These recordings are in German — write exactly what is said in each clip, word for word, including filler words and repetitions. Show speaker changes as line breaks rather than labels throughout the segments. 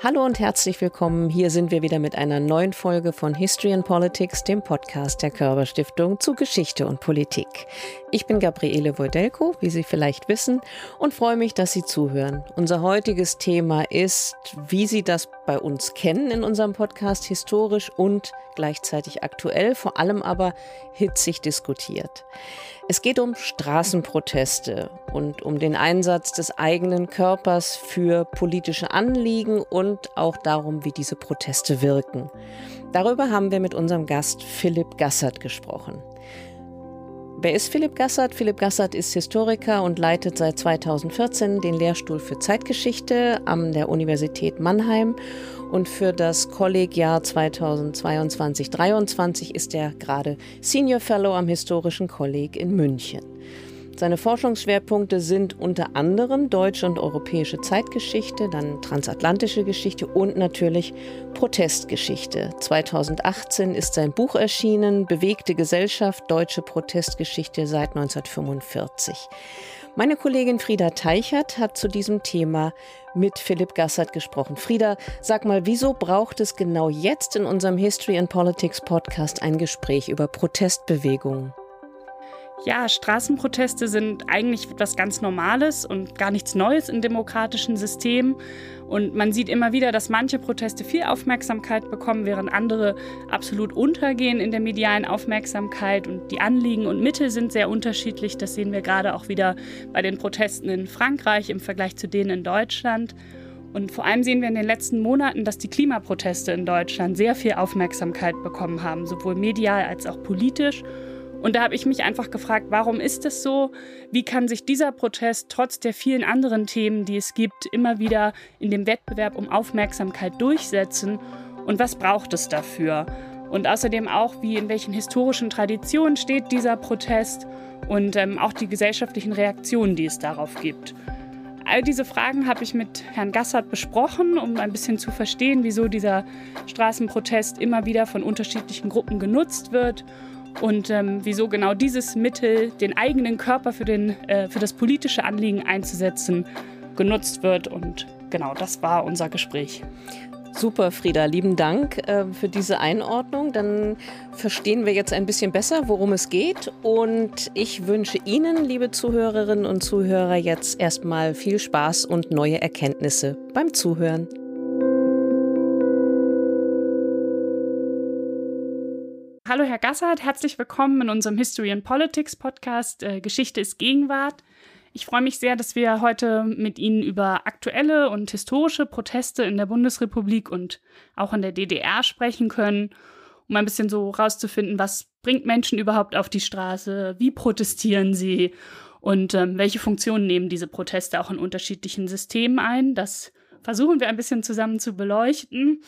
Hallo und herzlich willkommen. Hier sind wir wieder mit einer neuen Folge von History and Politics, dem Podcast der Körber Stiftung zu Geschichte und Politik. Ich bin Gabriele Wojdelko, wie Sie vielleicht wissen, und freue mich, dass Sie zuhören. Unser heutiges Thema ist, wie Sie das bei uns kennen in unserem Podcast, historisch und gleichzeitig aktuell, vor allem aber hitzig diskutiert. Es geht um Straßenproteste und um den Einsatz des eigenen Körpers für politische Anliegen und auch darum, wie diese Proteste wirken. Darüber haben wir mit unserem Gast Philipp Gassert gesprochen. Wer ist Philipp Gassert? Philipp Gassert ist Historiker und leitet seit zweitausendvierzehn den Lehrstuhl für Zeitgeschichte an der Universität Mannheim. Und für das Kollegjahr zweitausendzweiundzwanzig dreiundzwanzig ist er gerade Senior Fellow am Historischen Kolleg in München. Seine Forschungsschwerpunkte sind unter anderem deutsche und europäische Zeitgeschichte, dann transatlantische Geschichte und natürlich Protestgeschichte. zweitausendachtzehn ist sein Buch erschienen, Bewegte Gesellschaft, deutsche Protestgeschichte seit neunzehnhundertfünfundvierzig. Meine Kollegin Frieda Teichert hat zu diesem Thema mit Philipp Gassert gesprochen. Frieda, sag mal, wieso braucht es genau jetzt in unserem History and Politics Podcast ein Gespräch über Protestbewegungen?
Ja, Straßenproteste sind eigentlich etwas ganz Normales und gar nichts Neues in demokratischen Systemen. Und man sieht immer wieder, dass manche Proteste viel Aufmerksamkeit bekommen, während andere absolut untergehen in der medialen Aufmerksamkeit. Und die Anliegen und Mittel sind sehr unterschiedlich. Das sehen wir gerade auch wieder bei den Protesten in Frankreich im Vergleich zu denen in Deutschland. Und vor allem sehen wir in den letzten Monaten, dass die Klimaproteste in Deutschland sehr viel Aufmerksamkeit bekommen haben, sowohl medial als auch politisch. Und da habe ich mich einfach gefragt, warum ist es so? Wie kann sich dieser Protest trotz der vielen anderen Themen, die es gibt, immer wieder in dem Wettbewerb um Aufmerksamkeit durchsetzen? Und was braucht es dafür? Und außerdem auch, wie in welchen historischen Traditionen steht dieser Protest und ähm, auch die gesellschaftlichen Reaktionen, die es darauf gibt. All diese Fragen habe ich mit Herrn Gassert besprochen, um ein bisschen zu verstehen, wieso dieser Straßenprotest immer wieder von unterschiedlichen Gruppen genutzt wird. Und ähm, wieso genau dieses Mittel, den eigenen Körper für, den, äh, für das politische Anliegen einzusetzen, genutzt wird. Und genau, das war unser Gespräch.
Super, Frieda, lieben Dank äh, für diese Einordnung. Dann verstehen wir jetzt ein bisschen besser, worum es geht. Und ich wünsche Ihnen, liebe Zuhörerinnen und Zuhörer, jetzt erstmal viel Spaß und neue Erkenntnisse beim Zuhören.
Hallo Herr Gassert, herzlich willkommen in unserem History and Politics Podcast äh, Geschichte ist Gegenwart. Ich freue mich sehr, dass wir heute mit Ihnen über aktuelle und historische Proteste in der Bundesrepublik und auch in der D D R sprechen können, um ein bisschen so rauszufinden, was bringt Menschen überhaupt auf die Straße, wie protestieren sie und ähm, welche Funktionen nehmen diese Proteste auch in unterschiedlichen Systemen ein. Das versuchen wir ein bisschen zusammen zu beleuchten.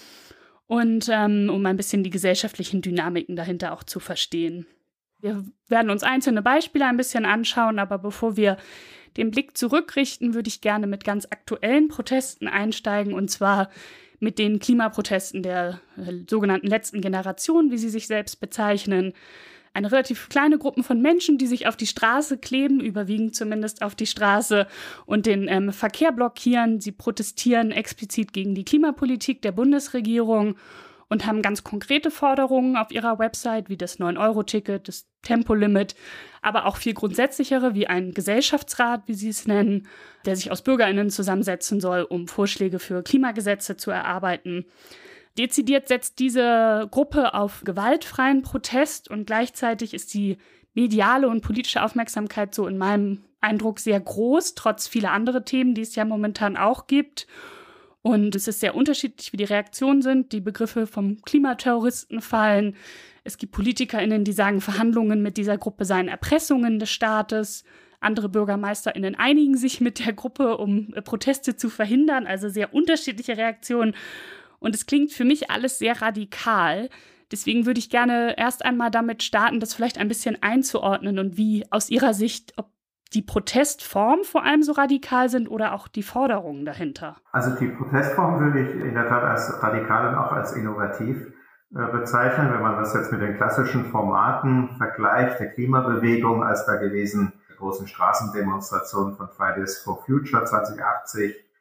Und ähm, um ein bisschen die gesellschaftlichen Dynamiken dahinter auch zu verstehen. Wir werden uns einzelne Beispiele ein bisschen anschauen, aber bevor wir den Blick zurückrichten, würde ich gerne mit ganz aktuellen Protesten einsteigen, und zwar mit den Klimaprotesten der äh, sogenannten letzten Generation, wie sie sich selbst bezeichnen. Eine relativ kleine Gruppe von Menschen, die sich auf die Straße kleben, überwiegend zumindest auf die Straße und den ähm, Verkehr blockieren. Sie protestieren explizit gegen die Klimapolitik der Bundesregierung und haben ganz konkrete Forderungen auf ihrer Website, wie das neun Euro Ticket, das Tempolimit, aber auch viel grundsätzlichere, wie ein Gesellschaftsrat, wie sie es nennen, der sich aus BürgerInnen zusammensetzen soll, um Vorschläge für Klimagesetze zu erarbeiten. Dezidiert setzt diese Gruppe auf gewaltfreien Protest und gleichzeitig ist die mediale und politische Aufmerksamkeit so in meinem Eindruck sehr groß, trotz vieler anderer Themen, die es ja momentan auch gibt. Und es ist sehr unterschiedlich, wie die Reaktionen sind. Die Begriffe vom Klimaterroristen fallen. Es gibt PolitikerInnen, die sagen, Verhandlungen mit dieser Gruppe seien Erpressungen des Staates. Andere BürgermeisterInnen einigen sich mit der Gruppe, um Proteste zu verhindern. Also sehr unterschiedliche Reaktionen. Und es klingt für mich alles sehr radikal. Deswegen würde ich gerne erst einmal damit starten, das vielleicht ein bisschen einzuordnen und wie aus Ihrer Sicht, ob die Protestformen vor allem so radikal sind oder auch die Forderungen dahinter.
Also die Protestform würde ich in der Tat als radikal und auch als innovativ äh, bezeichnen. Wenn man das jetzt mit den klassischen Formaten vergleicht, der Klimabewegung, als da gewesen, die großen Straßendemonstrationen von Fridays for Future zwanzig achtzig,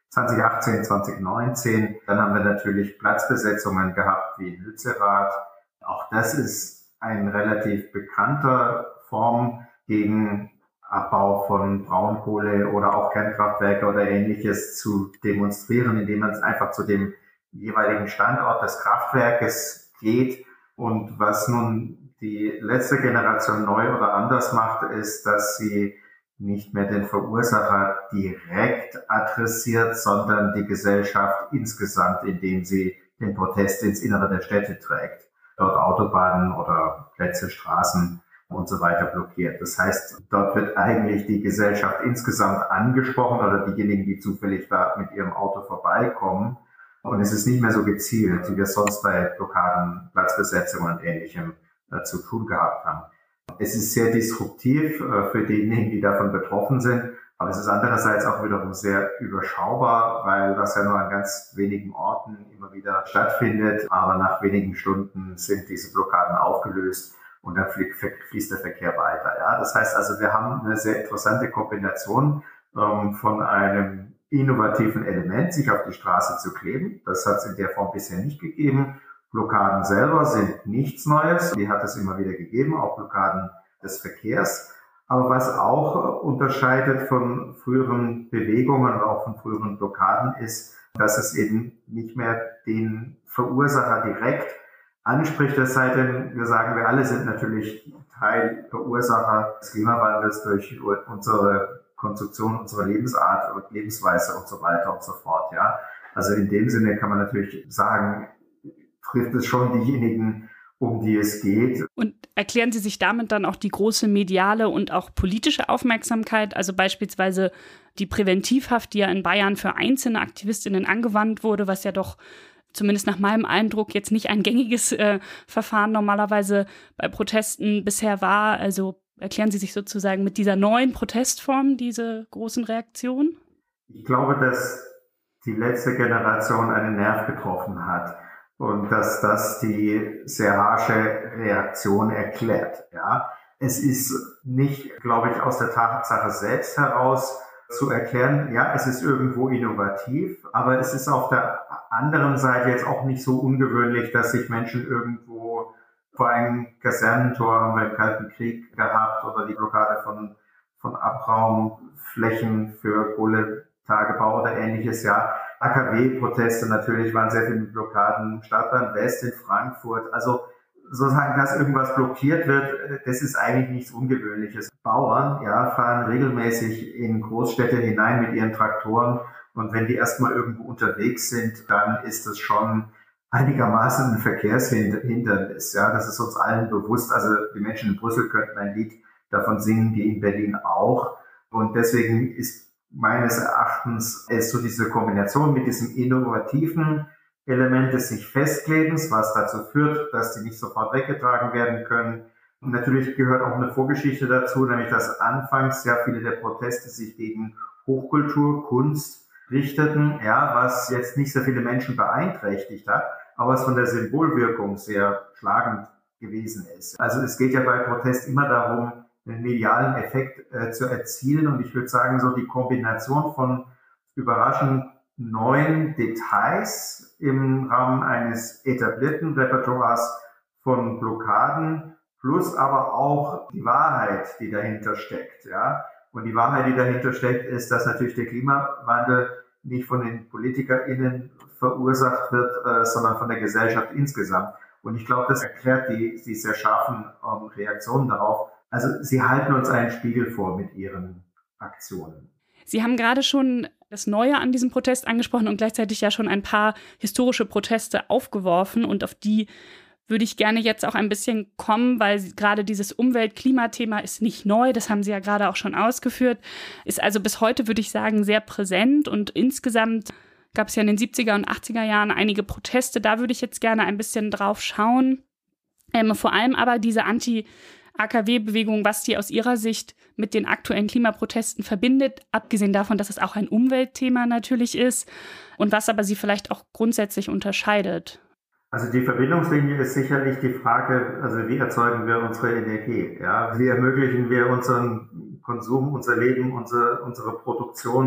zwanzig achtzehn, zwanzig neunzehn. Dann haben wir natürlich Platzbesetzungen gehabt wie in Lützerath. Auch das ist ein relativ bekannter Form gegen Abbau von Braunkohle oder auch Kernkraftwerke oder Ähnliches zu demonstrieren, indem man es einfach zu dem jeweiligen Standort des Kraftwerkes geht. Und was nun die letzte Generation neu oder anders macht, ist, dass sie nicht mehr den Verursacher direkt adressiert, sondern die Gesellschaft insgesamt, indem sie den Protest ins Innere der Städte trägt, dort Autobahnen oder Plätze, Straßen und so weiter blockiert. Das heißt, dort wird eigentlich die Gesellschaft insgesamt angesprochen oder diejenigen, die zufällig da mit ihrem Auto vorbeikommen. Und es ist nicht mehr so gezielt, wie wir es sonst bei Blockaden, Platzbesetzungen und Ähnlichem äh, zu tun gehabt haben. Es ist sehr disruptiv äh, für diejenigen, die davon betroffen sind, aber es ist andererseits auch wiederum sehr überschaubar, weil das ja nur an ganz wenigen Orten immer wieder stattfindet, aber nach wenigen Stunden sind diese Blockaden aufgelöst und dann fließt der Verkehr weiter. Ja, das heißt also, wir haben eine sehr interessante Kombination ähm, von einem innovativen Element, sich auf die Straße zu kleben. Das hat es in der Form bisher nicht gegeben. Blockaden selber sind nichts Neues. Die hat es immer wieder gegeben, auch Blockaden des Verkehrs. Aber was auch unterscheidet von früheren Bewegungen und auch von früheren Blockaden ist, dass es eben nicht mehr den Verursacher direkt anspricht. Es sei denn, wir sagen, wir alle sind natürlich Teil Verursacher des Klimawandels durch unsere Konstruktion, unsere Lebensart und Lebensweise und so weiter und so fort. Ja, also in dem Sinne kann man natürlich sagen, trifft es schon diejenigen, um die es geht.
Und erklären Sie sich damit dann auch die große mediale und auch politische Aufmerksamkeit, also beispielsweise die Präventivhaft, die ja in Bayern für einzelne AktivistInnen angewandt wurde, was ja doch zumindest nach meinem Eindruck jetzt nicht ein gängiges äh, Verfahren normalerweise bei Protesten bisher war. Also erklären Sie sich sozusagen mit dieser neuen Protestform diese großen Reaktionen?
Ich glaube, dass die letzte Generation einen Nerv getroffen hat. Und dass das die sehr harsche Reaktion erklärt. Ja, es ist nicht, glaube ich, aus der Tatsache selbst heraus zu erklären. Ja, es ist irgendwo innovativ, aber es ist auf der anderen Seite jetzt auch nicht so ungewöhnlich, dass sich Menschen irgendwo vor einem Kasernentor, haben wir im Kalten Krieg gehabt, oder die Blockade von von Abraumflächen für Kohletagebau oder Ähnliches. Ja, A K W-Proteste natürlich waren sehr viele Blockaden, Stadtbahn West in Frankfurt. Also sozusagen, dass irgendwas blockiert wird, das ist eigentlich nichts Ungewöhnliches. Bauern, ja, fahren regelmäßig in Großstädte hinein mit ihren Traktoren, und wenn die erstmal irgendwo unterwegs sind, dann ist das schon einigermaßen ein Verkehrshindernis. Ja, das ist uns allen bewusst. Also die Menschen in Brüssel könnten ein Lied davon singen, die in Berlin auch. Und deswegen ist meines Erachtens ist so diese Kombination mit diesem innovativen Element des sich Festklebens, was dazu führt, dass die nicht sofort weggetragen werden können. Und natürlich gehört auch eine Vorgeschichte dazu, nämlich dass anfangs ja viele der Proteste sich gegen Hochkultur, Kunst richteten, ja, was jetzt nicht sehr viele Menschen beeinträchtigt hat, aber was von der Symbolwirkung sehr schlagend gewesen ist. Also es geht ja bei Protest immer darum, einen medialen Effekt äh, zu erzielen. Und ich würde sagen, so die Kombination von überraschend neuen Details im Rahmen eines etablierten Repertoires von Blockaden plus aber auch die Wahrheit, die dahinter steckt. Ja? Und die Wahrheit, die dahinter steckt, ist, dass natürlich der Klimawandel nicht von den PolitikerInnen verursacht wird, äh, sondern von der Gesellschaft insgesamt. Und ich glaube, das erklärt die, die sehr scharfen ähm, Reaktionen darauf. Also sie halten uns einen Spiegel vor mit ihren Aktionen.
Sie haben gerade schon das Neue an diesem Protest angesprochen und gleichzeitig ja schon ein paar historische Proteste aufgeworfen. Und auf die würde ich gerne jetzt auch ein bisschen kommen, weil gerade dieses Umwelt-Klimathema ist nicht neu. Das haben Sie ja gerade auch schon ausgeführt. Ist also bis heute, würde ich sagen, sehr präsent. Und insgesamt gab es ja in den siebziger und achtziger Jahren einige Proteste. Da würde ich jetzt gerne ein bisschen drauf schauen. Ähm, vor allem aber diese Anti- A K W-Bewegung, was die aus ihrer Sicht mit den aktuellen Klimaprotesten verbindet, abgesehen davon, dass es auch ein Umweltthema natürlich ist und was aber sie vielleicht auch grundsätzlich unterscheidet.
Also die Verbindungslinie ist sicherlich die Frage, also wie erzeugen wir unsere Energie? Ja? Wie ermöglichen wir unseren Konsum, unser Leben, unsere, unsere Produktion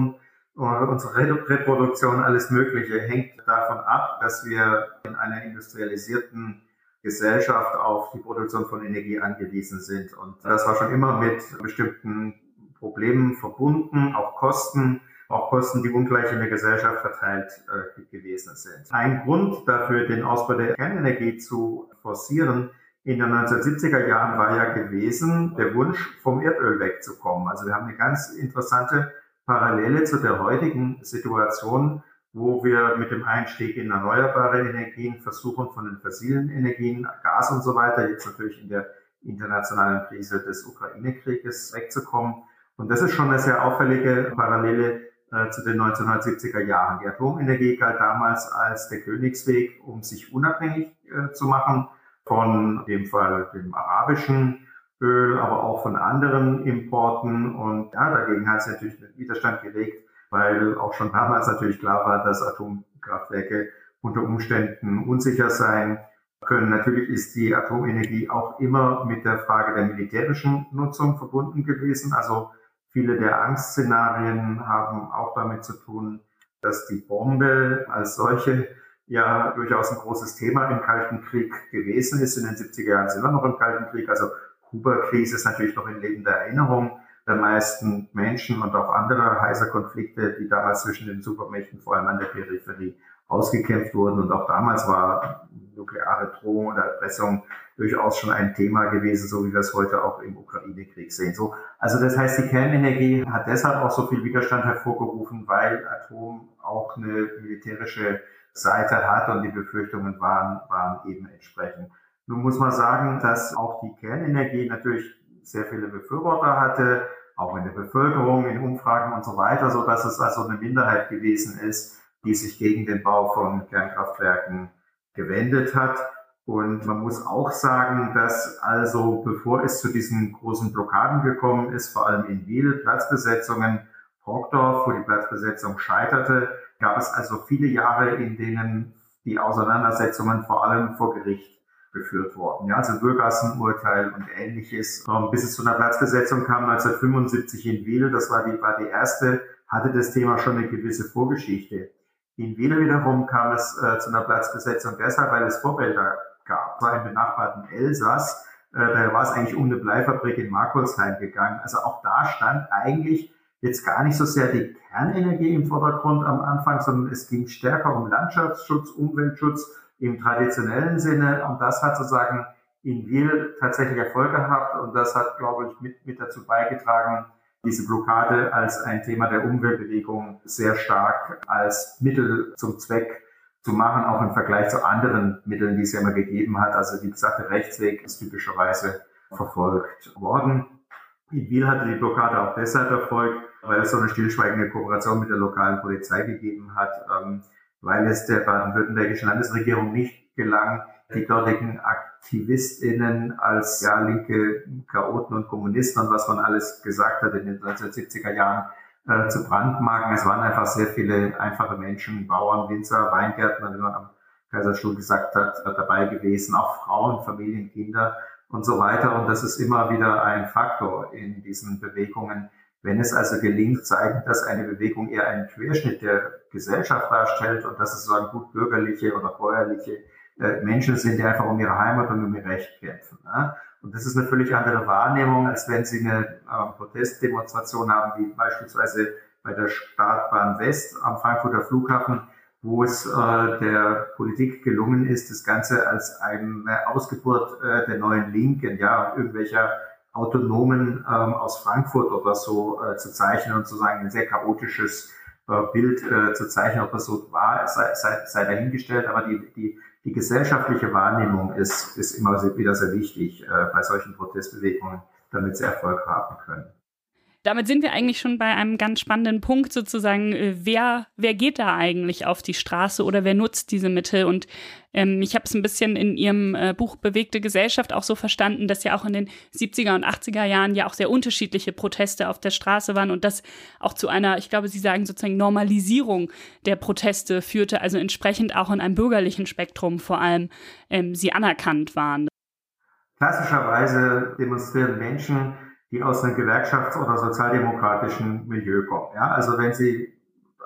unsere Reproduktion, alles Mögliche hängt davon ab, dass wir in einer industrialisierten Gesellschaft auf die Produktion von Energie angewiesen sind. Und das war schon immer mit bestimmten Problemen verbunden, auch Kosten, auch Kosten, die ungleich in der Gesellschaft verteilt äh, gewesen sind. Ein Grund dafür, den Ausbau der Kernenergie zu forcieren, in den neunzehnhundertsiebziger Jahren war ja gewesen, der Wunsch, vom Erdöl wegzukommen. Also wir haben eine ganz interessante Parallele zu der heutigen Situation, wo wir mit dem Einstieg in erneuerbare Energien versuchen, von den fossilen Energien, Gas und so weiter, jetzt natürlich in der internationalen Krise des Ukraine-Krieges wegzukommen. Und das ist schon eine sehr auffällige Parallele äh, zu den neunzehnhundertsiebziger Jahren. Die Atomenergie galt damals als der Königsweg, um sich unabhängig äh, zu machen von dem Fall dem arabischen Öl, aber auch von anderen Importen. Und ja, dagegen hat es natürlich einen Widerstand geregt, weil auch schon damals natürlich klar war, dass Atomkraftwerke unter Umständen unsicher sein können. Natürlich ist die Atomenergie auch immer mit der Frage der militärischen Nutzung verbunden gewesen. Also viele der Angstszenarien haben auch damit zu tun, dass die Bombe als solche ja durchaus ein großes Thema im Kalten Krieg gewesen ist. In den siebziger Jahren sind wir noch im Kalten Krieg. Also Kuba-Krise ist natürlich noch in lebender Erinnerung der meisten Menschen und auch andere heiße Konflikte, die damals zwischen den Supermächten, vor allem an der Peripherie, ausgekämpft wurden. Und auch damals war nukleare Drohung oder Erpressung durchaus schon ein Thema gewesen, so wie wir es heute auch im Ukraine-Krieg sehen. So, also das heißt, die Kernenergie hat deshalb auch so viel Widerstand hervorgerufen, weil Atom auch eine militärische Seite hat und die Befürchtungen waren, waren eben entsprechend. Nun muss man sagen, dass auch die Kernenergie natürlich sehr viele Befürworter hatte, auch in der Bevölkerung, in Umfragen und so weiter, so dass es also eine Minderheit gewesen ist, die sich gegen den Bau von Kernkraftwerken gewendet hat. Und man muss auch sagen, dass also bevor es zu diesen großen Blockaden gekommen ist, vor allem in Wil, Platzbesetzungen, Brockdorf, wo die Platzbesetzung scheiterte, gab es also viele Jahre, in denen die Auseinandersetzungen vor allem vor Gericht geführt wurden. Ja, also Bürgergassenurteil und Ähnliches. Bis es zu einer Platzbesetzung kam neunzehnhundertfünfundsiebzig in Wil, das war die, war die erste, hatte das Thema schon eine gewisse Vorgeschichte. In Wil wiederum kam es äh, zu einer Platzbesetzung deshalb, weil es Vorbilder gab. Es war im benachbarten Elsass, äh, da war es eigentlich um eine Bleifabrik in Markolsheim gegangen. Also auch da stand eigentlich jetzt gar nicht so sehr die Kernenergie im Vordergrund am Anfang, sondern es ging stärker um Landschaftsschutz, Umweltschutz im traditionellen Sinne. Und das hat sozusagen in Wil tatsächlich Erfolg gehabt. Und das hat, glaube ich, mit, mit dazu beigetragen, diese Blockade als ein Thema der Umweltbewegung sehr stark als Mittel zum Zweck zu machen, auch im Vergleich zu anderen Mitteln, die es ja immer gegeben hat. Also wie gesagt, der Rechtsweg ist typischerweise verfolgt worden. In Wil hatte die Blockade auch deshalb Erfolg, weil es so eine stillschweigende Kooperation mit der lokalen Polizei gegeben hat, ähm, weil es der baden-württembergischen Landesregierung nicht gelang, die dortigen AktivistInnen als ja linke Chaoten und Kommunisten und was man alles gesagt hat in den neunzehnhundertsiebziger Jahren äh, zu brandmarken. Es waren einfach sehr viele einfache Menschen, Bauern, Winzer, Weingärtner, wie man am Kaiserstuhl gesagt hat, dabei gewesen, auch Frauen, Familien, Kinder und so weiter. Und das ist immer wieder ein Faktor in diesen Bewegungen. Wenn es also gelingt, zeigen, dass eine Bewegung eher einen Querschnitt der Gesellschaft darstellt und dass es so ein gut bürgerliche oder bäuerliche äh, Menschen sind, die einfach um ihre Heimat und um ihr Recht kämpfen. Ne? Und das ist eine völlig andere Wahrnehmung, als wenn Sie eine äh, Protestdemonstration haben, wie beispielsweise bei der Startbahn West am Frankfurter Flughafen, wo es äh, der Politik gelungen ist, das Ganze als eine Ausgeburt äh, der neuen Linken, ja, irgendwelcher Autonomen ähm, aus Frankfurt oder so äh, zu zeichnen und zu sagen, ein sehr chaotisches äh, Bild äh, zu zeichnen, ob das so war, sei, sei, sei dahingestellt. Aber die, die, die gesellschaftliche Wahrnehmung ist, ist immer wieder sehr wichtig äh, bei solchen Protestbewegungen, damit sie Erfolg haben können.
Damit sind wir eigentlich schon bei einem ganz spannenden Punkt sozusagen, wer, wer geht da eigentlich auf die Straße oder wer nutzt diese Mittel? Und ähm, ich habe es ein bisschen in Ihrem äh, Buch Bewegte Gesellschaft auch so verstanden, dass ja auch in den siebziger und achtziger Jahren ja auch sehr unterschiedliche Proteste auf der Straße waren und das auch zu einer, ich glaube, Sie sagen sozusagen Normalisierung der Proteste führte, also entsprechend auch in einem bürgerlichen Spektrum vor allem ähm, sie anerkannt waren.
Klassischerweise demonstrieren Menschen, die aus einem gewerkschafts- oder sozialdemokratischen Milieu kommen. Ja, also wenn Sie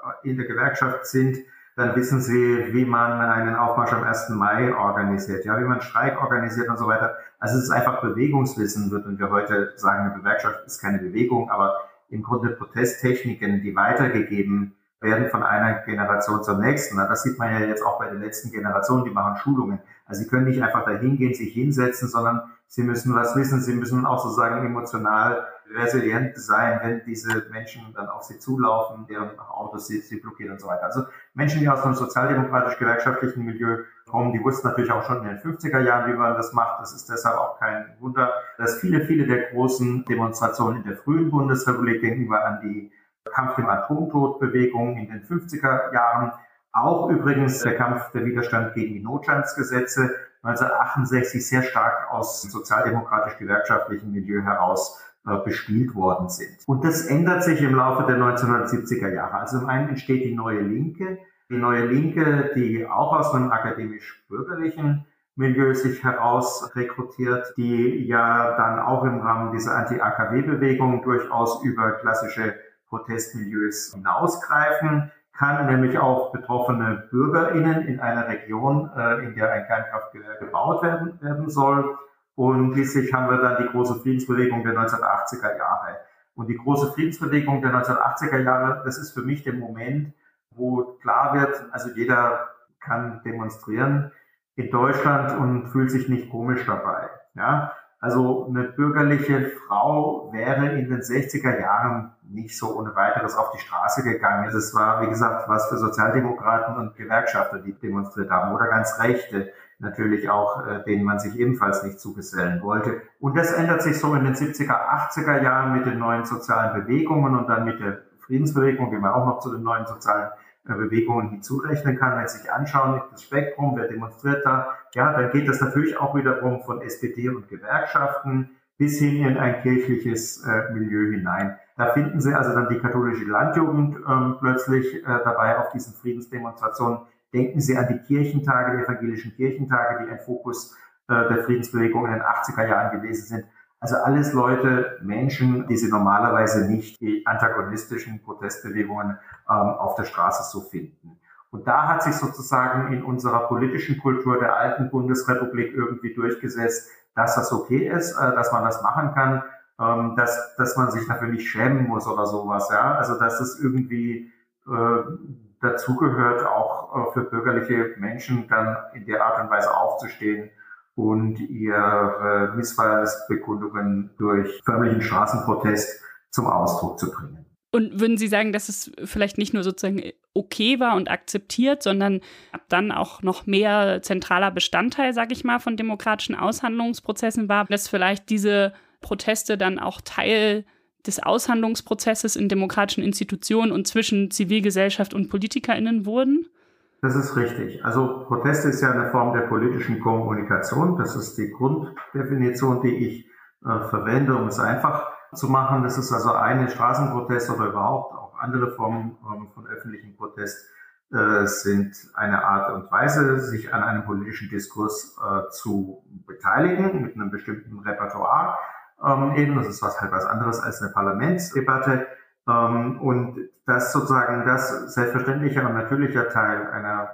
in der Gewerkschaft sind, dann wissen Sie, wie man einen Aufmarsch am ersten Mai organisiert, ja, wie man Streik organisiert und so weiter. Also es ist einfach Bewegungswissen, würden wir heute sagen, eine Gewerkschaft ist keine Bewegung, aber im Grunde Protesttechniken, die weitergegeben werden von einer Generation zur nächsten. Das sieht man ja jetzt auch bei den letzten Generationen, die machen Schulungen. Also Sie können nicht einfach dahin gehen, sich hinsetzen, sondern Sie müssen was wissen. Sie müssen auch sozusagen emotional resilient sein, wenn diese Menschen dann auf Sie zulaufen, deren Autos sie, sie blockieren und so weiter. Also Menschen, die aus einem sozialdemokratisch-gewerkschaftlichen Milieu kommen, die wussten natürlich auch schon in den fünfziger Jahren, wie man das macht. Das ist deshalb auch kein Wunder, dass viele, viele der großen Demonstrationen in der frühen Bundesrepublik gegenüber an die Kampf dem Atomtod-Bewegung in den fünfziger Jahren, auch übrigens der Kampf der Widerstand gegen die Notstandsgesetze neunzehnhundertachtundsechzig sehr stark aus sozialdemokratisch-gewerkschaftlichen Milieu heraus äh, bespielt worden sind. Und das ändert sich im Laufe der neunzehnhundertsiebziger Jahre. Also zum einen entsteht die Neue Linke, die Neue Linke, die auch aus einem akademisch-bürgerlichen Milieu sich heraus rekrutiert, die ja dann auch im Rahmen dieser Anti-A K W-Bewegung durchaus über klassische Protestmilieus hinausgreifen kann, nämlich auf betroffene BürgerInnen in einer Region, äh, in der ein Kernkraftwerk gebaut werden, werden soll. Und schließlich haben wir dann die große Friedensbewegung der neunzehnhundertachtziger Jahre. Und die große Friedensbewegung der neunzehnhundertachtziger Jahre, das ist für mich der Moment, wo klar wird, also jeder kann demonstrieren in Deutschland und fühlt sich nicht komisch dabei. Ja? Also eine bürgerliche Frau wäre in den sechziger Jahren nicht so ohne weiteres auf die Straße gegangen. Das war, wie gesagt, was für Sozialdemokraten und Gewerkschafter, die demonstriert haben, oder ganz Rechte natürlich auch, äh, denen man sich ebenfalls nicht zugesellen wollte. Und das ändert sich so in den siebziger, achtziger Jahren mit den neuen sozialen Bewegungen und dann mit der Friedensbewegung, die man auch noch zu den neuen sozialen Bewegungen hinzurechnen kann. Wenn Sie sich anschauen, das Spektrum, wer demonstriert da, ja, dann geht das natürlich auch wiederum von S P D und Gewerkschaften bis hin in ein kirchliches äh, Milieu hinein. Da finden Sie also dann die katholische Landjugend ähm, plötzlich äh, dabei auf diesen Friedensdemonstrationen. Denken Sie an die Kirchentage, die evangelischen Kirchentage, die ein Fokus äh, der Friedensbewegung in den achtziger Jahren gewesen sind. Also alles Leute, Menschen, die Sie normalerweise nicht die antagonistischen Protestbewegungen ähm, auf der Straße so finden. Und da hat sich sozusagen in unserer politischen Kultur der alten Bundesrepublik irgendwie durchgesetzt, dass das okay ist, äh, dass man das machen kann, ähm, dass, dass man sich dafür nicht schämen muss oder sowas. Ja, also dass es irgendwie äh, dazugehört, auch äh, für bürgerliche Menschen dann in der Art und Weise aufzustehen und ihre Missfallensbekundungen durch förmlichen Straßenprotest zum Ausdruck zu bringen.
Und würden Sie sagen, dass es vielleicht nicht nur sozusagen okay war und akzeptiert, sondern ab dann auch noch mehr zentraler Bestandteil, sage ich mal, von demokratischen Aushandlungsprozessen war, dass vielleicht diese Proteste dann auch Teil des Aushandlungsprozesses in demokratischen Institutionen und zwischen Zivilgesellschaft und PolitikerInnen wurden?
Das ist richtig. Also Protest ist ja eine Form der politischen Kommunikation. Das ist die Grunddefinition, die ich äh, verwende, um es einfach zu machen. Das ist also eine Straßenprotest oder überhaupt auch andere Formen ähm, von öffentlichem Protest äh, sind eine Art und Weise, sich an einem politischen Diskurs äh, zu beteiligen mit einem bestimmten Repertoire. Ähm, eben, das ist was halt was anderes als eine Parlamentsdebatte. Um, und das sozusagen das selbstverständliche und natürlicher Teil einer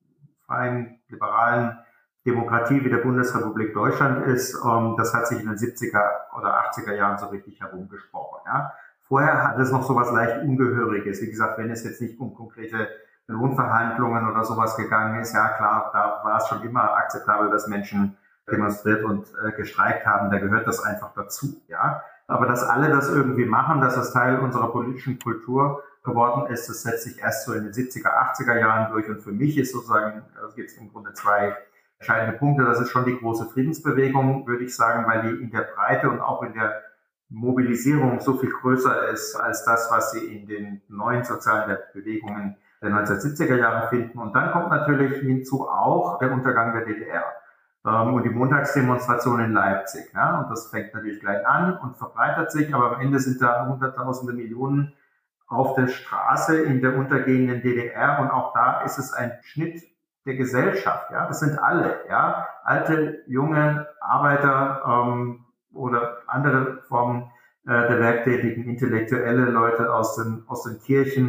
freien, liberalen Demokratie wie der Bundesrepublik Deutschland ist, um, das hat sich in den siebziger oder achtziger Jahren so richtig herumgesprochen. Ja. Vorher hat es noch so was leicht Ungehöriges. Wie gesagt, wenn es jetzt nicht um konkrete Lohnverhandlungen oder sowas gegangen ist, ja klar, da war es schon immer akzeptabel, dass Menschen demonstriert und äh, gestreikt haben. Da gehört das einfach dazu. Ja. Aber dass alle das irgendwie machen, dass das Teil unserer politischen Kultur geworden ist, das setzt sich erst so in den siebziger, achtziger Jahren durch. Und für mich ist sozusagen, es gibt im Grunde zwei entscheidende Punkte. Das ist schon die große Friedensbewegung, würde ich sagen, weil die in der Breite und auch in der Mobilisierung so viel größer ist als das, was sie in den neuen sozialen Bewegungen der neunzehnhundertsiebziger Jahre finden. Und dann kommt natürlich hinzu auch der Untergang der D D R. Und die Montagsdemonstration in Leipzig. Ja, und das fängt natürlich gleich an und verbreitet sich, aber am Ende sind da hunderttausende Millionen auf der Straße in der untergehenden D D R und auch da ist es ein Schnitt der Gesellschaft. Ja, das sind alle, ja, alte, junge Arbeiter ähm, oder andere Formen äh, der Werktätigen, intellektuelle Leute aus den aus den Kirchen,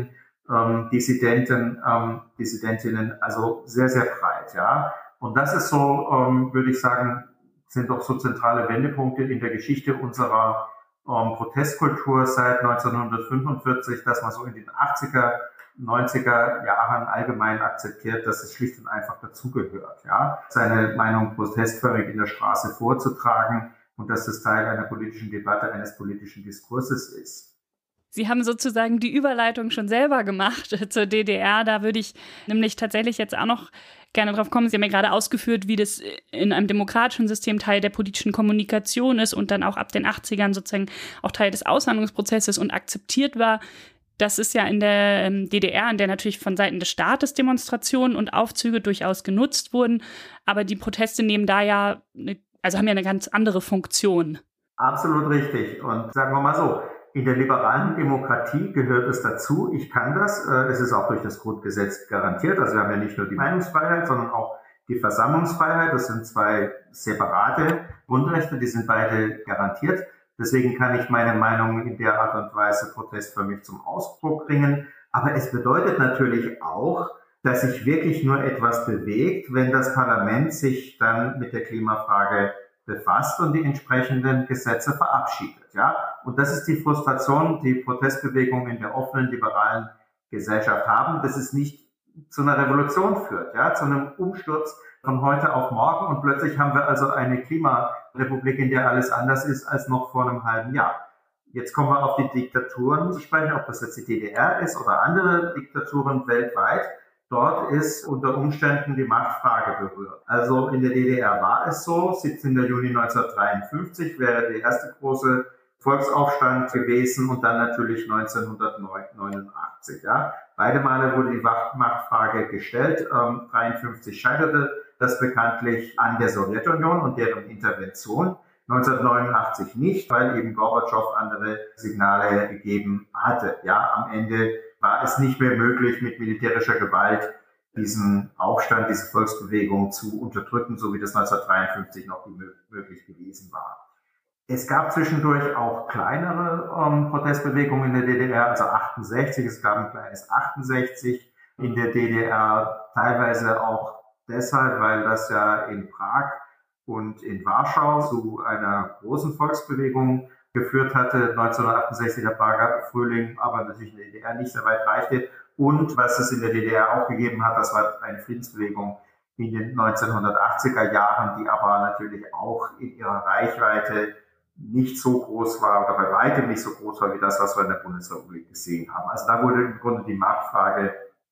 ähm, Dissidenten, ähm, Dissidentinnen, also sehr, sehr breit, ja. Und das ist so, ähm, würde ich sagen, sind doch so zentrale Wendepunkte in der Geschichte unserer ähm, Protestkultur seit neunzehnhundertfünfundvierzig, dass man so in den achtziger, neunziger Jahren allgemein akzeptiert, dass es schlicht und einfach dazugehört, ja, seine Meinung protestförmig in der Straße vorzutragen und dass das Teil einer politischen Debatte, eines politischen Diskurses ist.
Sie haben sozusagen die Überleitung schon selber gemacht zur D D R. Da würde ich nämlich tatsächlich jetzt auch noch gerne drauf kommen. Sie haben ja gerade ausgeführt, wie das in einem demokratischen System Teil der politischen Kommunikation ist und dann auch ab den achtzigern sozusagen auch Teil des Aushandlungsprozesses und akzeptiert war. Das ist ja in der D D R, in der natürlich von Seiten des Staates Demonstrationen und Aufzüge durchaus genutzt wurden. Aber die Proteste nehmen da ja, eine, also haben ja eine ganz andere Funktion.
Absolut richtig. Und sagen wir mal so, in der liberalen Demokratie gehört es dazu. Ich kann das. Es ist auch durch das Grundgesetz garantiert. Also wir haben ja nicht nur die Meinungsfreiheit, sondern auch die Versammlungsfreiheit. Das sind zwei separate Grundrechte, die sind beide garantiert. Deswegen kann ich meine Meinung in der Art und Weise protestförmig zum Ausdruck bringen. Aber es bedeutet natürlich auch, dass sich wirklich nur etwas bewegt, wenn das Parlament sich dann mit der Klimafrage befasst und die entsprechenden Gesetze verabschiedet, ja. Und das ist die Frustration, die Protestbewegungen in der offenen, liberalen Gesellschaft haben, dass es nicht zu einer Revolution führt, ja, zu einem Umsturz von heute auf morgen und plötzlich haben wir also eine Klimarepublik, in der alles anders ist als noch vor einem halben Jahr. Jetzt kommen wir auf die Diktaturen zu sprechen, ob das jetzt die D D R ist oder andere Diktaturen weltweit. Dort ist unter Umständen die Machtfrage berührt. Also in der D D R war es so, siebzehnten Juni neunzehnhundertdreiundfünfzig wäre der erste große Volksaufstand gewesen und dann natürlich neunzehnhundertneunundachtzig. Ja. Beide Male wurde die Machtfrage gestellt. Ähm, dreiundfünfzig scheiterte das bekanntlich an der Sowjetunion und deren Intervention. neunzehnhundertneunundachtzig nicht, weil eben Gorbatschow andere Signale gegeben hatte. Ja, am Ende war es nicht mehr möglich, mit militärischer Gewalt diesen Aufstand, diese Volksbewegung zu unterdrücken, so wie das neunzehnhundertdreiundfünfzig noch möglich gewesen war. Es gab zwischendurch auch kleinere ähm, Protestbewegungen in der D D R, also achtundsechzig, es gab ein kleines achtundsechzig in der D D R, teilweise auch deshalb, weil das ja in Prag und in Warschau zu einer großen Volksbewegung geführt hatte, neunzehnhundertachtundsechzig der Prager Frühling, aber natürlich in der D D R nicht so weit reichte. Und was es in der D D R auch gegeben hat, das war eine Friedensbewegung in den neunzehnhundertachtziger Jahren, die aber natürlich auch in ihrer Reichweite nicht so groß war oder bei weitem nicht so groß war wie das, was wir in der Bundesrepublik gesehen haben. Also da wurde im Grunde die Machtfrage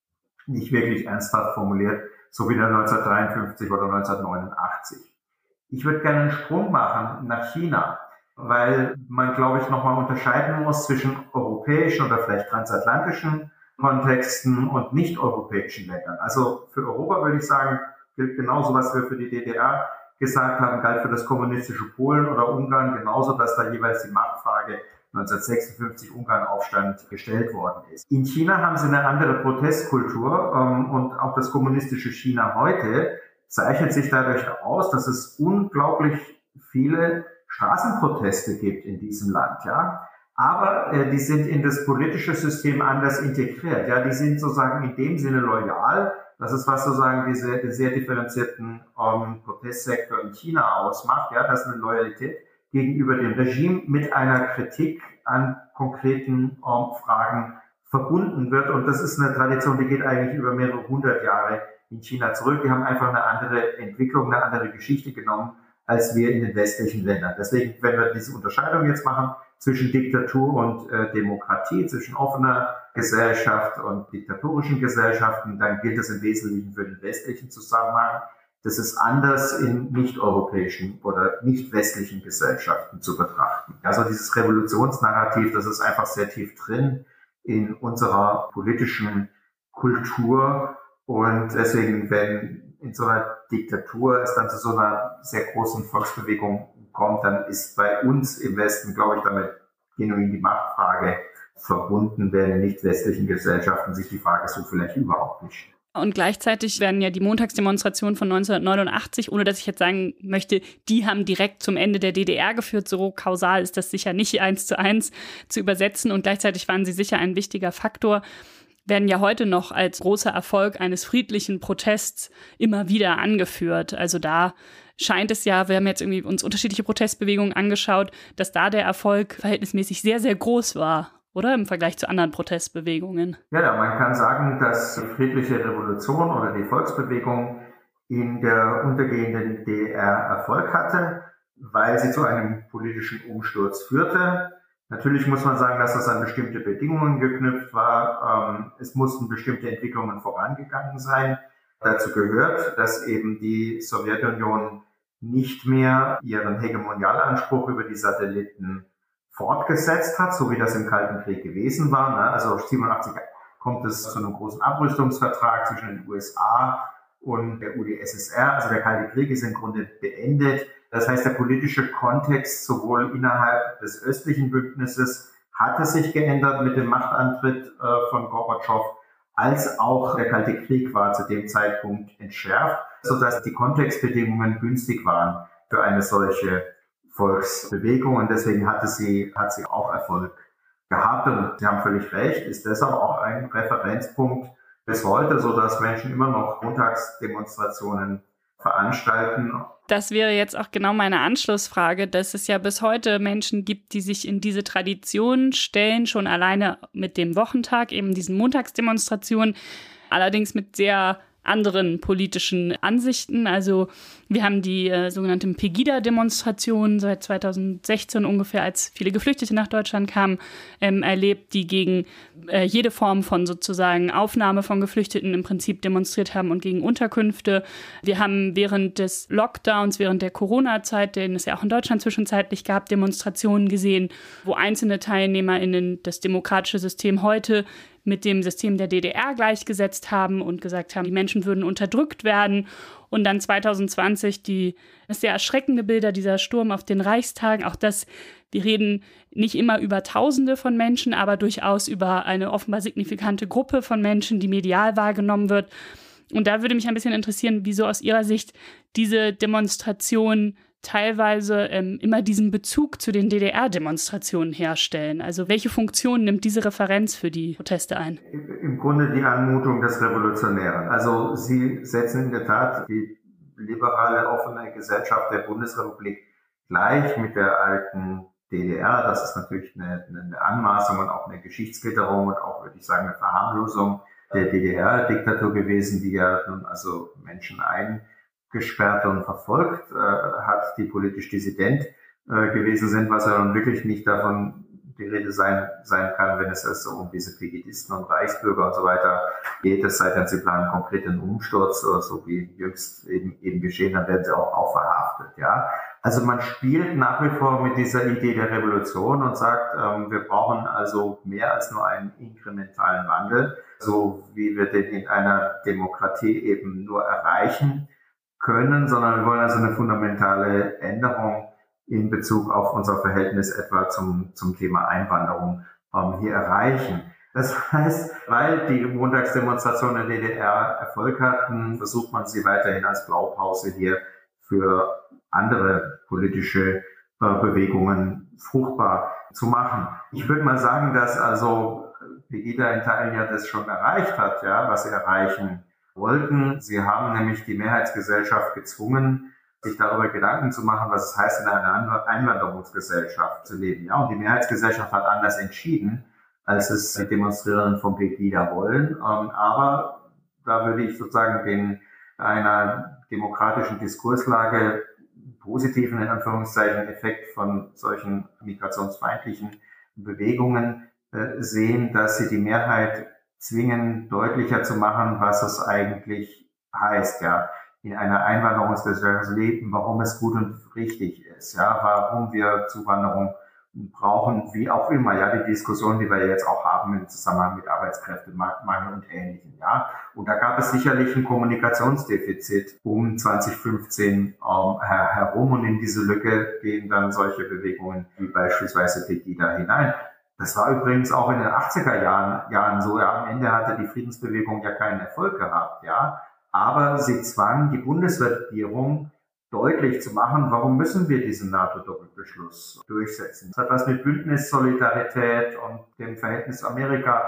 nicht wirklich ernsthaft formuliert, so wie dann neunzehnhundertdreiundfünfzig oder neunzehnhundertneunundachtzig. Ich würde gerne einen Sprung machen nach China, weil man, glaube ich, nochmal unterscheiden muss zwischen europäischen oder vielleicht transatlantischen Kontexten und nicht-europäischen Ländern. Also für Europa würde ich sagen, gilt genauso, was wir für die D D R gesagt haben, galt für das kommunistische Polen oder Ungarn genauso, dass da jeweils die Machtfrage neunzehnhundertsechsundfünfzig Ungarn-Aufstand gestellt worden ist. In China haben sie eine andere Protestkultur ähm, und auch das kommunistische China heute zeichnet sich dadurch aus, dass es unglaublich viele Straßenproteste gibt in diesem Land, ja. Aber äh, die sind in das politische System anders integriert, ja. Die sind sozusagen in dem Sinne loyal. Das ist, was sozusagen diese den sehr differenzierten ähm, Protestsektor in China ausmacht, ja, dass eine Loyalität gegenüber dem Regime mit einer Kritik an konkreten ähm, Fragen verbunden wird. Und das ist eine Tradition, die geht eigentlich über mehrere hundert Jahre in China zurück. Die haben einfach eine andere Entwicklung, eine andere Geschichte genommen, als wir in den westlichen Ländern. Deswegen, wenn wir diese Unterscheidung jetzt machen zwischen Diktatur und äh, Demokratie, zwischen offener Gesellschaft und diktatorischen Gesellschaften, dann gilt das im Wesentlichen für den westlichen Zusammenhang. Das ist anders in nicht-europäischen oder nicht-westlichen Gesellschaften zu betrachten. Also dieses Revolutionsnarrativ, das ist einfach sehr tief drin in unserer politischen Kultur. Und deswegen, wenn in so einer Diktatur es dann zu so einer sehr großen Volksbewegung kommt, dann ist bei uns im Westen, glaube ich, damit genuin die Machtfrage verbunden, während in nicht-westlichen Gesellschaften sich die Frage so vielleicht überhaupt nicht stellt.
Und gleichzeitig werden ja die Montagsdemonstrationen von neunzehnhundertneunundachtzig, ohne dass ich jetzt sagen möchte, die haben direkt zum Ende der D D R geführt. So kausal ist das sicher nicht eins zu eins zu übersetzen. Und gleichzeitig waren sie sicher ein wichtiger Faktor. werden ja heute noch als großer Erfolg eines friedlichen Protests immer wieder angeführt. Also da scheint es ja, wir haben jetzt irgendwie uns unterschiedliche Protestbewegungen angeschaut, dass da der Erfolg verhältnismäßig sehr, sehr groß war, oder? Im Vergleich zu anderen Protestbewegungen.
Ja, man kann sagen, dass die friedliche Revolution oder die Volksbewegung in der untergehenden D D R Erfolg hatte, weil sie zu einem politischen Umsturz führte. Natürlich muss man sagen, dass das an bestimmte Bedingungen geknüpft war. Es mussten bestimmte Entwicklungen vorangegangen sein. Dazu gehört, dass eben die Sowjetunion nicht mehr ihren Hegemonialanspruch über die Satelliten fortgesetzt hat, so wie das im Kalten Krieg gewesen war. Also siebenundachtzig kommt es zu einem großen Abrüstungsvertrag zwischen den U S A und der U d S S R. Also der Kalte Krieg ist im Grunde beendet. Das heißt, der politische Kontext sowohl innerhalb des östlichen Bündnisses hatte sich geändert mit dem Machtantritt äh, von Gorbatschow, als auch der Kalte Krieg war zu dem Zeitpunkt entschärft, sodass die Kontextbedingungen günstig waren für eine solche Volksbewegung. Und deswegen hatte sie, hat sie auch Erfolg gehabt. Und Sie haben völlig recht, ist deshalb auch ein Referenzpunkt bis heute, sodass Menschen immer noch Montagsdemonstrationen veranstalten.
Das wäre jetzt auch genau meine Anschlussfrage, dass es ja bis heute Menschen gibt, die sich in diese Tradition stellen, schon alleine mit dem Wochentag, eben diesen Montagsdemonstrationen, allerdings mit sehr anderen politischen Ansichten. Also wir haben die äh, sogenannte Pegida-Demonstration seit zweitausendsechzehn ungefähr, als viele Geflüchtete nach Deutschland kamen, ähm, erlebt, die gegen äh, jede Form von sozusagen Aufnahme von Geflüchteten im Prinzip demonstriert haben und gegen Unterkünfte. Wir haben während des Lockdowns, während der Corona-Zeit, den es ja auch in Deutschland zwischenzeitlich gab, Demonstrationen gesehen, wo einzelne TeilnehmerInnen das demokratische System heute mit dem System der D D R gleichgesetzt haben und gesagt haben, die Menschen würden unterdrückt werden. Und dann zweitausendzwanzig die sehr erschreckende Bilder, dieser Sturm auf den Reichstag. Auch das, wir reden nicht immer über Tausende von Menschen, aber durchaus über eine offenbar signifikante Gruppe von Menschen, die medial wahrgenommen wird. Und da würde mich ein bisschen interessieren, wieso aus Ihrer Sicht diese Demonstration teilweise ähm, immer diesen Bezug zu den D D R-Demonstrationen herstellen. Also welche Funktion nimmt diese Referenz für die Proteste ein?
Im Grunde die Anmutung des Revolutionären. Also sie setzen in der Tat die liberale, offene Gesellschaft der Bundesrepublik gleich mit der alten D D R. Das ist natürlich eine, eine Anmaßung und auch eine Geschichtsklitterung und auch, würde ich sagen, eine Verharmlosung der D D R-Diktatur gewesen, die ja nun also Menschen ein gesperrt und verfolgt äh, hat, die politisch dissident äh, gewesen sind, was ja nun wirklich nicht davon die Rede sein sein kann, wenn es also um diese Pegidisten und Reichsbürger und so weiter geht. Es sei denn, sie planen konkret einen Umsturz, oder so wie jüngst eben, eben geschehen, dann werden sie auch, auch verhaftet. Ja, also man spielt nach wie vor mit dieser Idee der Revolution und sagt, ähm, wir brauchen also mehr als nur einen inkrementalen Wandel, so wie wir den in einer Demokratie eben nur erreichen können, sondern wir wollen also eine fundamentale Änderung in Bezug auf unser Verhältnis etwa zum, zum Thema Einwanderung ähm, hier erreichen. Das heißt, weil die Montagsdemonstrationen in der D D R Erfolg hatten, versucht man sie weiterhin als Blaupause hier für andere politische äh, Bewegungen fruchtbar zu machen. Ich würde mal sagen, dass also Pegida in Teilen ja das schon erreicht hat, ja, was sie erreichen wollten. Sie haben nämlich die Mehrheitsgesellschaft gezwungen, sich darüber Gedanken zu machen, was es heißt, in einer Einwanderungsgesellschaft zu leben. Ja, und die Mehrheitsgesellschaft hat anders entschieden, als es die Demonstrierenden von Pegida wollen. Aber da würde ich sozusagen den einer demokratischen Diskurslage positiven, in Anführungszeichen, Effekt von solchen migrationsfeindlichen Bewegungen äh, sehen, dass sie die Mehrheit zwingen, deutlicher zu machen, was es eigentlich heißt, ja, in einer Einwanderungsgesellschaft leben, warum es gut und richtig ist, ja, warum wir Zuwanderung brauchen, wie auch immer, ja, die Diskussion, die wir jetzt auch haben im Zusammenhang mit Arbeitskräftemangel und Ähnlichem, ja. Und da gab es sicherlich ein Kommunikationsdefizit um zwanzig fünfzehn ähm, her herum und in diese Lücke gehen dann solche Bewegungen wie beispielsweise Pegida hinein. Das war übrigens auch in den achtziger Jahren, Jahren so. Ja, am Ende hatte die Friedensbewegung ja keinen Erfolg gehabt, ja. Aber sie zwang die Bundesregierung deutlich zu machen, warum müssen wir diesen NATO-Doppelbeschluss durchsetzen. Das hat was mit Bündnissolidarität und dem Verhältnis Amerika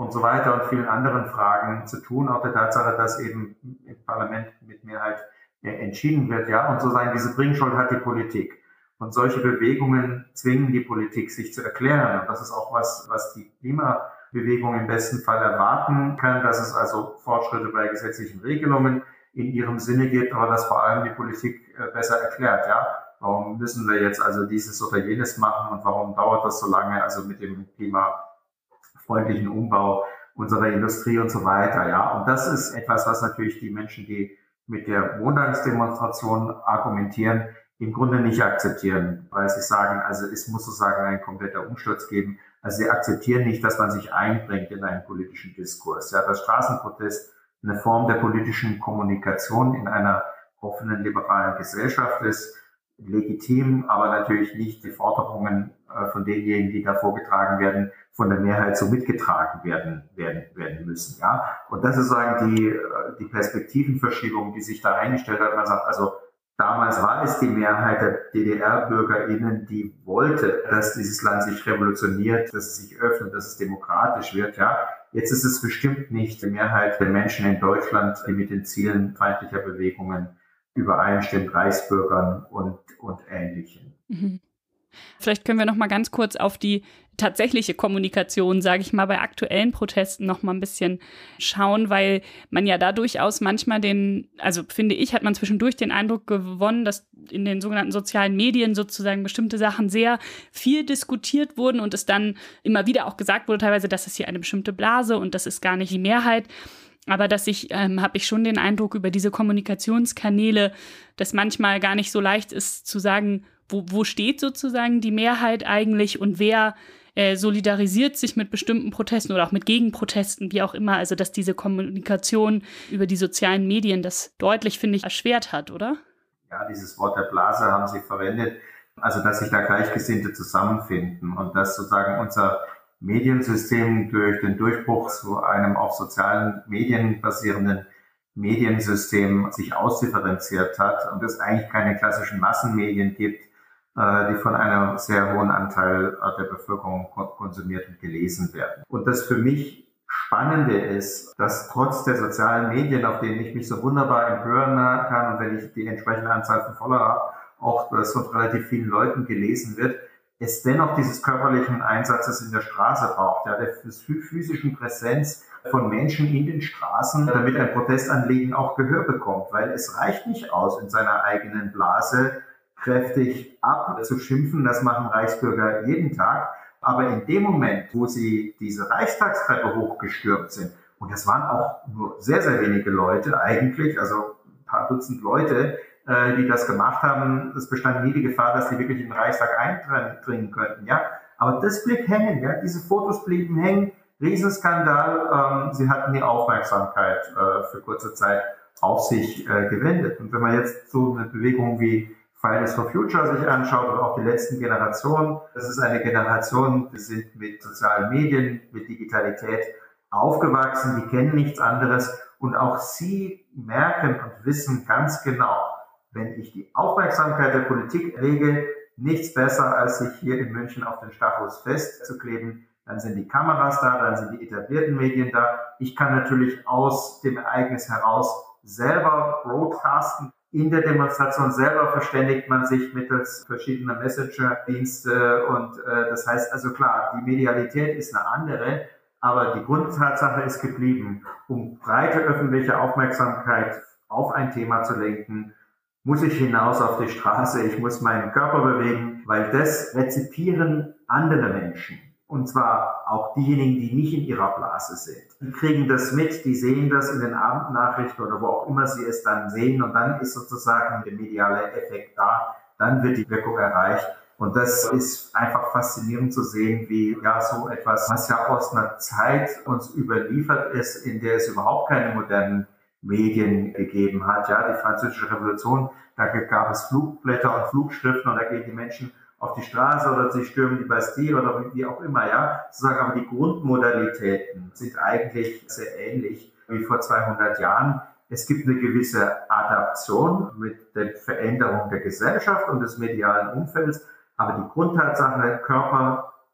und so weiter und vielen anderen Fragen zu tun, auch der Tatsache, dass eben im Parlament mit Mehrheit entschieden wird, ja, und sozusagen diese Bringschuld hat die Politik. Und solche Bewegungen zwingen die Politik, sich zu erklären. Und das ist auch was, was die Klimabewegung im besten Fall erwarten kann, dass es also Fortschritte bei gesetzlichen Regelungen in ihrem Sinne gibt, aber dass vor allem die Politik besser erklärt, ja. Warum müssen wir jetzt also dieses oder jenes machen und warum dauert das so lange, also mit dem klimafreundlichen Umbau unserer Industrie und so weiter, ja. Und das ist etwas, was natürlich die Menschen, die mit der Montagsdemonstration argumentieren, im Grunde nicht akzeptieren, weil sie sagen, also es muss sozusagen ein kompletter Umsturz geben. Also sie akzeptieren nicht, dass man sich einbringt in einen politischen Diskurs. Ja, dass Straßenprotest eine Form der politischen Kommunikation in einer offenen, liberalen Gesellschaft ist, legitim, aber natürlich nicht die Forderungen von denjenigen, die da vorgetragen werden, von der Mehrheit so mitgetragen werden, werden, werden müssen. Ja, und das ist sozusagen die, die Perspektivenverschiebung, die sich da eingestellt hat. Man sagt, also damals war es die Mehrheit der D D R-BürgerInnen, die wollte, dass dieses Land sich revolutioniert, dass es sich öffnet, dass es demokratisch wird. Ja, jetzt ist es bestimmt nicht die Mehrheit der Menschen in Deutschland, die mit den Zielen feindlicher Bewegungen übereinstimmt, Reichsbürgern und, und Ähnlichen.
Mhm. Vielleicht können wir noch mal ganz kurz auf die tatsächliche Kommunikation, sage ich mal, bei aktuellen Protesten noch mal ein bisschen schauen, weil man ja da durchaus manchmal den, also finde ich, hat man zwischendurch den Eindruck gewonnen, dass in den sogenannten sozialen Medien sozusagen bestimmte Sachen sehr viel diskutiert wurden und es dann immer wieder auch gesagt wurde teilweise, das ist hier eine bestimmte Blase und das ist gar nicht die Mehrheit. Aber dass ich, ähm, habe ich schon den Eindruck über diese Kommunikationskanäle, dass manchmal gar nicht so leicht ist zu sagen, wo, wo steht sozusagen die Mehrheit eigentlich und wer äh, solidarisiert sich mit bestimmten Protesten oder auch mit Gegenprotesten, wie auch immer. Also dass diese Kommunikation über die sozialen Medien das deutlich, finde ich, erschwert hat, oder?
Ja, dieses Wort der Blase haben Sie verwendet. Also dass sich da Gleichgesinnte zusammenfinden und dass sozusagen unser Mediensystem durch den Durchbruch zu einem auf sozialen Medien basierenden Mediensystem sich ausdifferenziert hat und es eigentlich keine klassischen Massenmedien gibt, die von einem sehr hohen Anteil der Bevölkerung konsumiert und gelesen werden. Und das für mich Spannende ist, dass trotz der sozialen Medien, auf denen ich mich so wunderbar empören kann und wenn ich die entsprechende Anzahl von Follower auch von relativ vielen Leuten gelesen wird, es dennoch dieses körperlichen Einsatzes in der Straße braucht, ja, der physischen Präsenz von Menschen in den Straßen, damit ein Protestanliegen auch Gehör bekommt, weil es reicht nicht aus, in seiner eigenen Blase kräftig abzuschimpfen, das machen Reichsbürger jeden Tag, aber in dem Moment, wo sie diese Reichstagstreppe hochgestürmt sind, und das waren auch nur sehr, sehr wenige Leute eigentlich, also ein paar Dutzend Leute, die das gemacht haben, es bestand nie die Gefahr, dass die wirklich in den Reichstag eindringen könnten, ja. Aber das blieb hängen, ja. Diese Fotos blieben hängen, Riesenskandal. Ähm, sie hatten die Aufmerksamkeit äh, für kurze Zeit auf sich äh, gewendet. Und wenn man jetzt so eine Bewegung wie Fridays for Future sich anschaut und auch die letzten Generationen, das ist eine Generation, die sind mit sozialen Medien, mit Digitalität aufgewachsen, die kennen nichts anderes und auch sie merken und wissen ganz genau, wenn ich die Aufmerksamkeit der Politik lege, nichts besser, als sich hier in München auf den Stachus festzukleben. Dann sind die Kameras da, dann sind die etablierten Medien da. Ich kann natürlich aus dem Ereignis heraus selber broadcasten. In der Demonstration selber verständigt man sich mittels verschiedener Messenger-Dienste und äh, das heißt also klar, die Medialität ist eine andere, aber die Grundtatsache ist geblieben. Um breite öffentliche Aufmerksamkeit auf ein Thema zu lenken, muss ich hinaus auf die Straße, ich muss meinen Körper bewegen, weil das rezipieren andere Menschen. Und zwar auch diejenigen, die nicht in ihrer Blase sind. Die kriegen das mit, die sehen das in den Abendnachrichten oder wo auch immer sie es dann sehen. Und dann ist sozusagen der mediale Effekt da. Dann wird die Wirkung erreicht. Und das ist einfach faszinierend zu sehen, wie ja so etwas, was ja aus einer Zeit uns überliefert ist, in der es überhaupt keine modernen Medien gegeben hat. Ja, die Französische Revolution, da gab es Flugblätter und Flugschriften und da gehen die Menschen auf die Straße oder sie stürmen die Bastille oder wie auch immer, ja. Sozusagen, aber die Grundmodalitäten sind eigentlich sehr ähnlich wie vor zweihundert Jahren. Es gibt eine gewisse Adaption mit der Veränderung der Gesellschaft und des medialen Umfelds, aber die Grundtatsache, Körper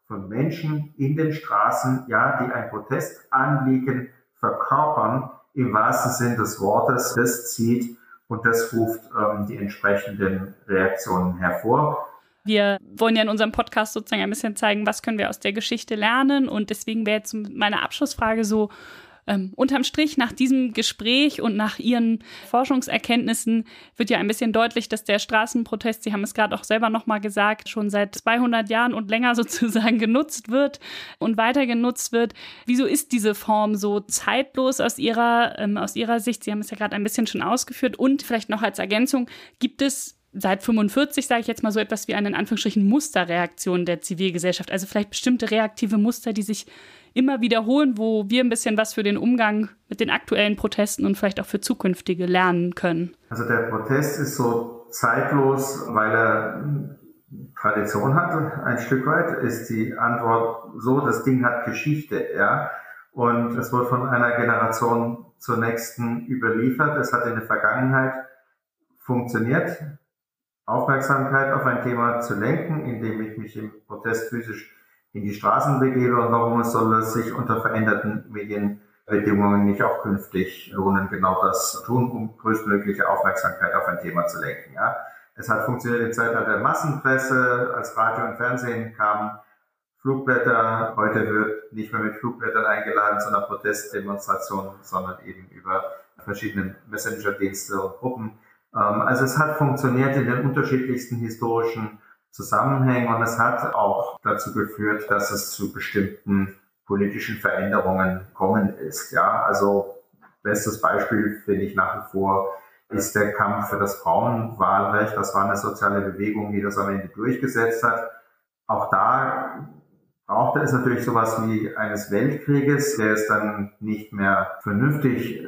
von Menschen in den Straßen, ja, die ein Protestanliegen verkörpern, im wahrsten Sinn des Wortes. Das zieht und das ruft ähm, die entsprechenden Reaktionen hervor.
Wir wollen ja in unserem Podcast sozusagen ein bisschen zeigen, was können wir aus der Geschichte lernen. Und deswegen wäre jetzt meine Abschlussfrage so, ähm, unterm Strich nach diesem Gespräch und nach Ihren Forschungserkenntnissen wird ja ein bisschen deutlich, dass der Straßenprotest, Sie haben es gerade auch selber nochmal gesagt, schon seit zweihundert Jahren und länger sozusagen genutzt wird und weiter genutzt wird. Wieso ist diese Form so zeitlos aus Ihrer, ähm, aus Ihrer Sicht? Sie haben es ja gerade ein bisschen schon ausgeführt. Und vielleicht noch als Ergänzung, gibt es seit fünfundvierzig, sage ich jetzt mal, so etwas wie eine in Anführungsstrichen Musterreaktion der Zivilgesellschaft, also vielleicht bestimmte reaktive Muster, die sich immer wiederholen, wo wir ein bisschen was für den Umgang mit den aktuellen Protesten und vielleicht auch für zukünftige lernen können.
Also der Protest ist so zeitlos, weil er Tradition hat, ein Stück weit, ist die Antwort so, das Ding hat Geschichte, ja, und es wird von einer Generation zur nächsten überliefert. Es hat in der Vergangenheit funktioniert, Aufmerksamkeit auf ein Thema zu lenken, indem ich mich im Protest physisch in die Straßen begebe. Und warum soll es sich unter veränderten Medienbedingungen nicht auch künftig lohnen, genau das zu tun, um größtmögliche Aufmerksamkeit auf ein Thema zu lenken. Ja? Es hat funktioniert im Zeitalter der Massenpresse, als Radio und Fernsehen kamen, Flugblätter. Heute wird nicht mehr mit Flugblättern eingeladen zu einer Protestdemonstration, sondern eben über verschiedene Messenger-Dienste und Gruppen. Also es hat funktioniert in den unterschiedlichsten historischen Zusammenhängen und es hat auch dazu geführt, dass es zu bestimmten politischen Veränderungen gekommen ist. Ja, also bestes Beispiel finde ich nach wie vor ist der Kampf für das Frauenwahlrecht. Das war eine soziale Bewegung, die das am Ende durchgesetzt hat. Auch da brauchte es natürlich sowas wie eines Weltkrieges, der es dann nicht mehr vernünftig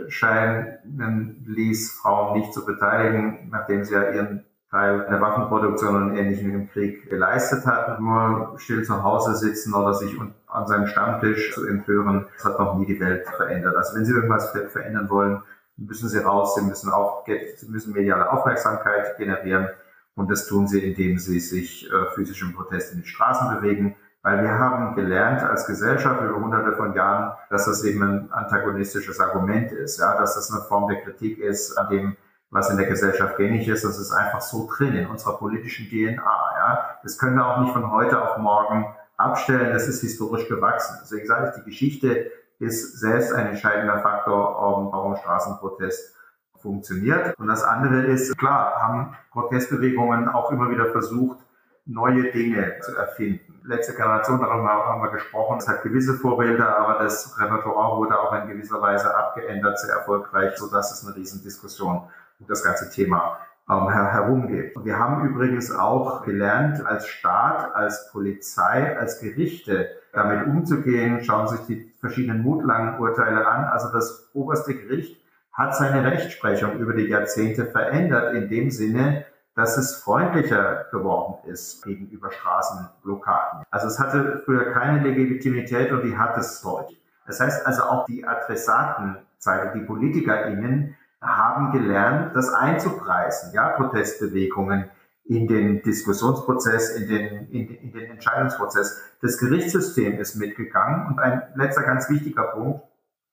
scheinen ließ, Frauen nicht zu beteiligen, nachdem sie ja ihren Teil der Waffenproduktion und Ähnlichem im Krieg geleistet hatten. Nur still zu Hause sitzen oder sich an seinem Stammtisch zu empören, das hat noch nie die Welt verändert. Also wenn Sie irgendwas verändern wollen, müssen Sie raus, Sie müssen auch, Sie müssen mediale Aufmerksamkeit generieren und das tun Sie, indem Sie sich äh, physisch im Protest in die Straßen bewegen. Weil wir haben gelernt als Gesellschaft über hunderte von Jahren, dass das eben ein antagonistisches Argument ist, ja, dass das eine Form der Kritik ist an dem, was in der Gesellschaft gängig ist. Das ist einfach so drin in unserer politischen D N A. Ja. Das können wir auch nicht von heute auf morgen abstellen. Das ist historisch gewachsen. Deswegen sage ich, die Geschichte ist selbst ein entscheidender Faktor, warum Straßenprotest funktioniert. Und das andere ist, klar, haben Protestbewegungen auch immer wieder versucht, neue Dinge zu erfinden. Letzte Generation, darüber haben wir gesprochen, es hat gewisse Vorbilder, aber das Repertoire wurde auch in gewisser Weise abgeändert, sehr erfolgreich, sodass es eine Riesendiskussion um das ganze Thema ähm, herumgeht. Und wir haben übrigens auch gelernt, als Staat, als Polizei, als Gerichte damit umzugehen. Schauen Sie sich die verschiedenen mutlangen Urteile an. Also das oberste Gericht hat seine Rechtsprechung über die Jahrzehnte verändert, in dem Sinne, dass es freundlicher geworden ist gegenüber Straßenblockaden. Also es hatte früher keine Legitimität und die hat es heute. Das heißt also auch die Adressatenseite, die PolitikerInnen haben gelernt, das einzupreisen, ja, Protestbewegungen in den Diskussionsprozess, in den, in, in den Entscheidungsprozess. Das Gerichtssystem ist mitgegangen und ein letzter ganz wichtiger Punkt,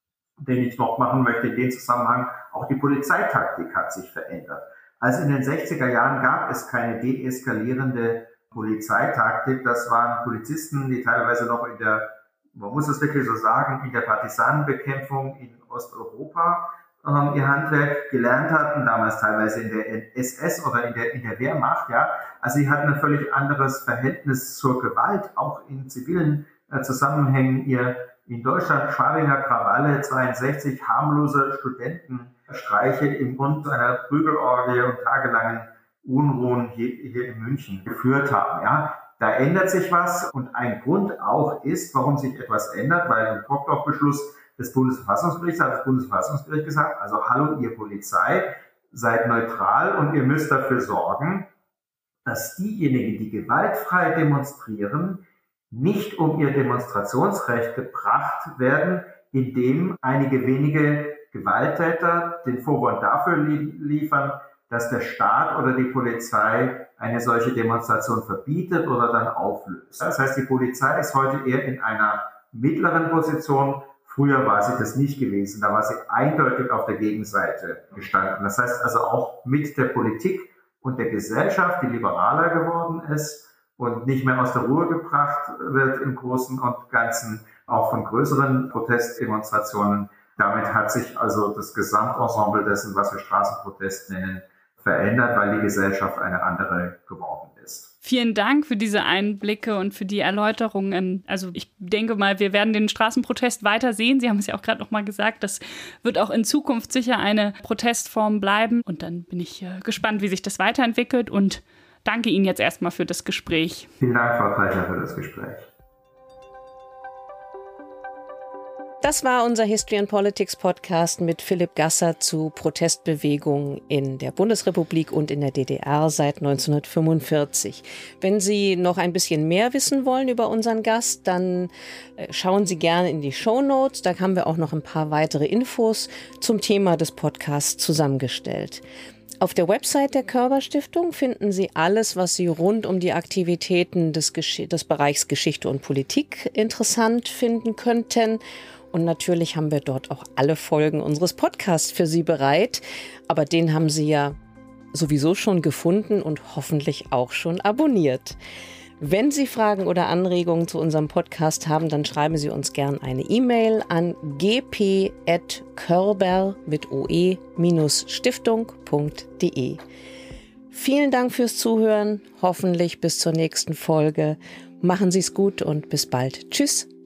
den ich noch machen möchte in dem Zusammenhang, auch die Polizeitaktik hat sich verändert. Also in den sechziger Jahren gab es keine deeskalierende Polizeitaktik. Das waren Polizisten, die teilweise noch in der, man muss es wirklich so sagen, in der Partisanenbekämpfung in Osteuropa ähm, ihr Handwerk gelernt hatten, damals teilweise in der S S oder in der, in der Wehrmacht. Ja. Also sie hatten ein völlig anderes Verhältnis zur Gewalt, auch in zivilen äh, Zusammenhängen. Ihr in Deutschland Schwabinger Krawalle, zweiundsechzig harmlose Studentenstreiche im Grund einer Prügelorgie und tagelangen Unruhen hier, hier in München geführt haben. Ja, da ändert sich was und ein Grund auch ist, warum sich etwas ändert, weil im Brockdorf-Beschluss des Bundesverfassungsgerichts hat das Bundesverfassungsgericht gesagt, also hallo ihr Polizei, seid neutral und ihr müsst dafür sorgen, dass diejenigen, die gewaltfrei demonstrieren, nicht um ihr Demonstrationsrecht gebracht werden, indem einige wenige Gewalttäter den Vorwand dafür liefern, dass der Staat oder die Polizei eine solche Demonstration verbietet oder dann auflöst. Das heißt, die Polizei ist heute eher in einer mittleren Position. Früher war sie das nicht gewesen. Da war sie eindeutig auf der Gegenseite gestanden. Das heißt also auch mit der Politik und der Gesellschaft, die liberaler geworden ist und nicht mehr aus der Ruhe gebracht wird im Großen und Ganzen, auch von größeren Protestdemonstrationen. Damit hat sich also das Gesamtensemble dessen, was wir Straßenprotest nennen, verändert, weil die Gesellschaft eine andere geworden ist.
Vielen Dank für diese Einblicke und für die Erläuterungen. Also ich denke mal, wir werden den Straßenprotest weiter sehen. Sie haben es ja auch gerade noch mal gesagt, das wird auch in Zukunft sicher eine Protestform bleiben. Und dann bin ich äh, gespannt, wie sich das weiterentwickelt und danke Ihnen jetzt erstmal für das Gespräch.
Vielen Dank, Frau Treichler, für das Gespräch.
Das war unser History and Politics Podcast mit Philipp Gasser zu Protestbewegungen in der Bundesrepublik und in der D D R seit neunzehnhundertfünfundvierzig. Wenn Sie noch ein bisschen mehr wissen wollen über unseren Gast, dann schauen Sie gerne in die Shownotes. Da haben wir auch noch ein paar weitere Infos zum Thema des Podcasts zusammengestellt. Auf der Website der Körber Stiftung finden Sie alles, was Sie rund um die Aktivitäten des, Gesch- des Bereichs Geschichte und Politik interessant finden könnten. Und natürlich haben wir dort auch alle Folgen unseres Podcasts für Sie bereit. Aber den haben Sie ja sowieso schon gefunden und hoffentlich auch schon abonniert. Wenn Sie Fragen oder Anregungen zu unserem Podcast haben, dann schreiben Sie uns gern eine E-Mail an g p at körber mit oe stiftung punkt de. Vielen Dank fürs Zuhören. Hoffentlich bis zur nächsten Folge. Machen Sie es gut und bis bald. Tschüss.